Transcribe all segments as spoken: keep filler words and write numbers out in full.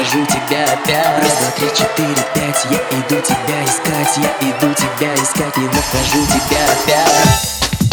нахожу тебя опять. Раз, два, три, четыре, пять, я иду тебя искать, я иду тебя искать, не нахожу тебя опять.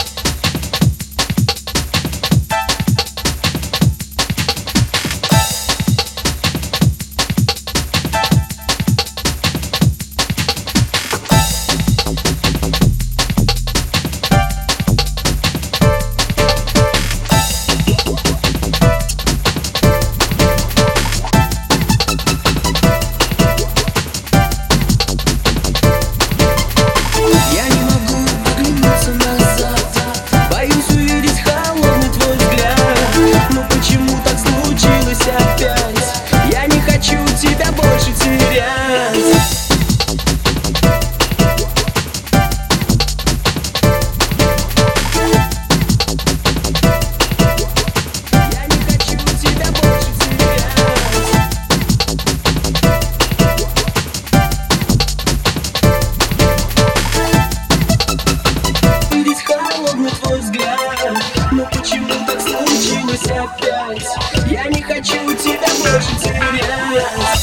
Но почему так случилось опять? Я не хочу тебя больше терять.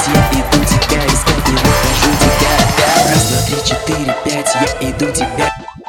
Я иду тебя.